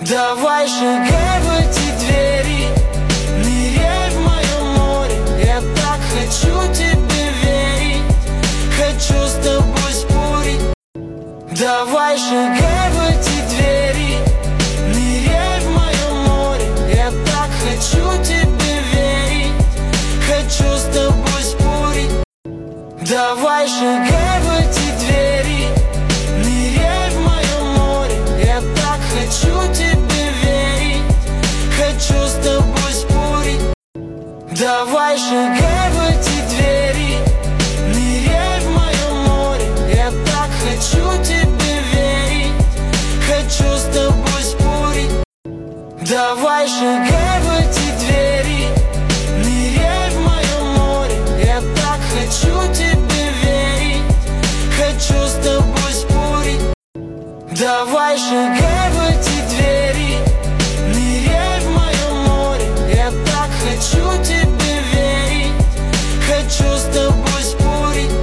Давай шагай в эти двери, ныряй в моё море. Я так хочу тебе верить, хочу с тобой спорить. Давай шагай в эти двери, ныряй в моё море. Я так хочу тебе верить, хочу с тобой спорить. Давай шагай в эти двери, ныряй в моё море. Я так хочу тебе верить, хочу с тобой спорить. Давай шагай в эти двери, ныряй в моё море. Я так хочу тебе верить, хочу с тобой спорить. Давай шагай в эти двери, ныряй в моё море. Я так хочу тебе верить, хочу с тобой спорить. Давай шагай.